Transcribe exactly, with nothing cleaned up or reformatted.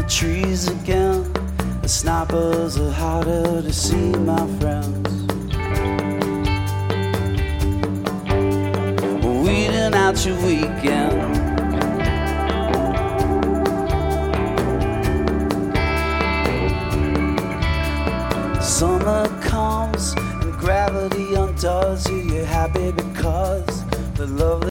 trees again. The snipers are harder to see, my friends. Weeding out your weekend. Summer comes and gravity undoes you. You're happy because the lovely